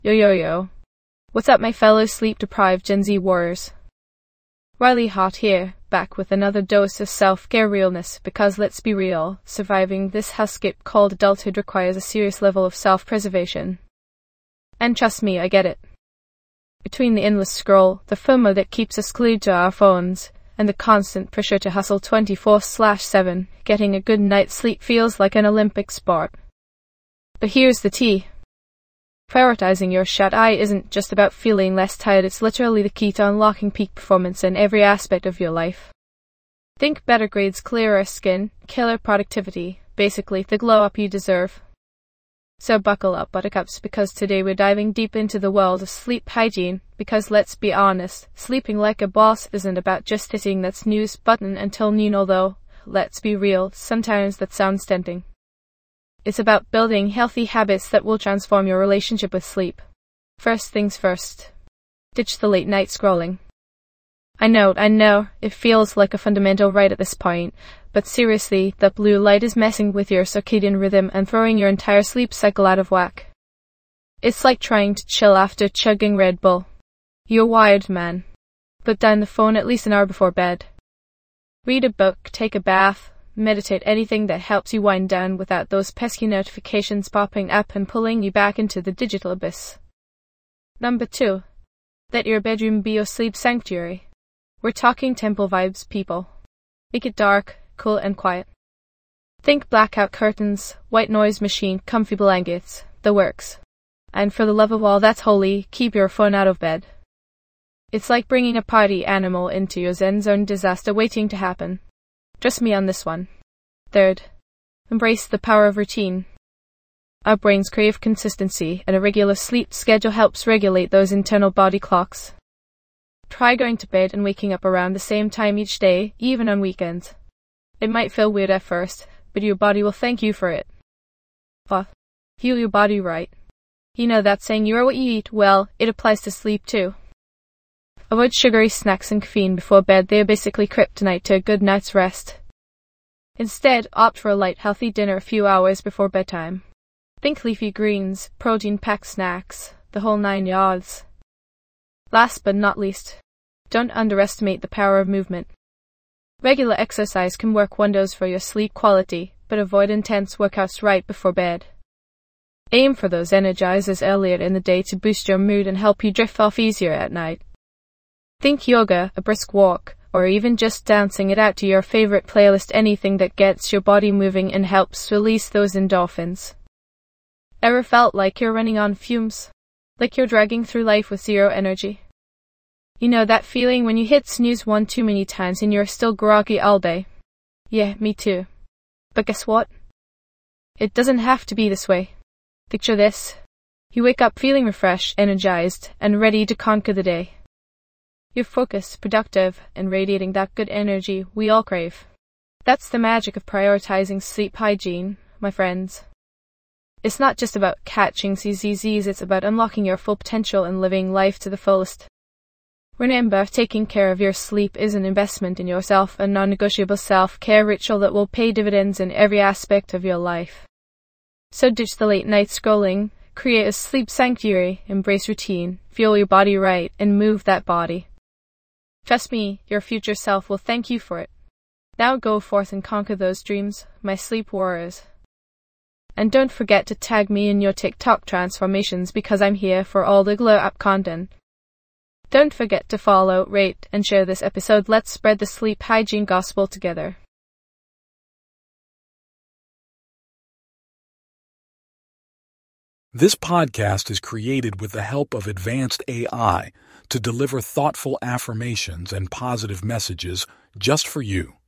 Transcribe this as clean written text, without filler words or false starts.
Yo yo yo. What's up, my fellow sleep-deprived Gen Z warriors? Riley Hot here, back with another dose of self-care realness, because let's be real, surviving this hellscape called adulthood requires a serious level of self-preservation. And trust me, I get it. Between the endless scroll, the FOMO that keeps us glued to our phones, and the constant pressure to hustle 24/7, getting a good night's sleep feels like an Olympic sport. But here's the tea. Prioritizing your shut-eye isn't just about feeling less tired, it's literally the key to unlocking peak performance in every aspect of your life. Think better grades, clearer skin, killer productivity, basically the glow-up you deserve. So buckle up, buttercups, because today we're diving deep into the world of sleep hygiene, because let's be honest, sleeping like a boss isn't about just hitting that snooze button until noon, although, let's be real, sometimes that sounds tempting. It's about building healthy habits that will transform your relationship with sleep. First things first. Ditch the late night scrolling. I know, it feels like a fundamental right at this point, but seriously, that blue light is messing with your circadian rhythm and throwing your entire sleep cycle out of whack. It's like trying to chill after chugging Red Bull. You're wired, man. Put down the phone at least an hour before bed. Read a book, take a bath, meditate, anything that helps you wind down without those pesky notifications popping up and pulling you back into the digital abyss. Number 2. Let your bedroom be your sleep sanctuary. We're talking temple vibes, people. Make it dark, cool and quiet. Think blackout curtains, white noise machine, comfy blankets, the works. And for the love of all that's holy, keep your phone out of bed. It's like bringing a party animal into your zen zone, disaster waiting to happen. Trust me on this one. Third, embrace the power of routine. Our brains crave consistency, and a regular sleep schedule helps regulate those internal body clocks. Try going to bed and waking up around the same time each day, even on weekends. It might feel weird at first, but your body will thank you for it. Heal your body right. You know that saying, you are what you eat? Well, it applies to sleep too. Avoid sugary snacks and caffeine before bed, they are basically kryptonite to a good night's rest. Instead, opt for a light, healthy dinner a few hours before bedtime. Think leafy greens, protein-packed snacks, the whole 9 yards. Last but not least, don't underestimate the power of movement. Regular exercise can work wonders for your sleep quality, but avoid intense workouts right before bed. Aim for those energizers earlier in the day to boost your mood and help you drift off easier at night. Think yoga, a brisk walk, or even just dancing it out to your favorite playlist, anything that gets your body moving and helps release those endorphins. Ever felt like you're running on fumes? Like you're dragging through life with zero energy? You know that feeling when you hit snooze one too many times and you're still groggy all day? Yeah, me too. But guess what? It doesn't have to be this way. Picture this. You wake up feeling refreshed, energized, and ready to conquer the day. You're focused, productive, and radiating that good energy we all crave. That's the magic of prioritizing sleep hygiene, my friends. It's not just about catching CZZs, it's about unlocking your full potential and living life to the fullest. Remember, taking care of your sleep is an investment in yourself, a non-negotiable self-care ritual that will pay dividends in every aspect of your life. So ditch the late night scrolling, create a sleep sanctuary, embrace routine, fuel your body right, and move that body. Trust me, your future self will thank you for it. Now go forth and conquer those dreams, my sleep warriors. And don't forget to tag me in your TikTok transformations, because I'm here for all the glow up content. Don't forget to follow, rate, and share this episode. Let's spread the sleep hygiene gospel together. This podcast is created with the help of advanced AI to deliver thoughtful affirmations and positive messages just for you.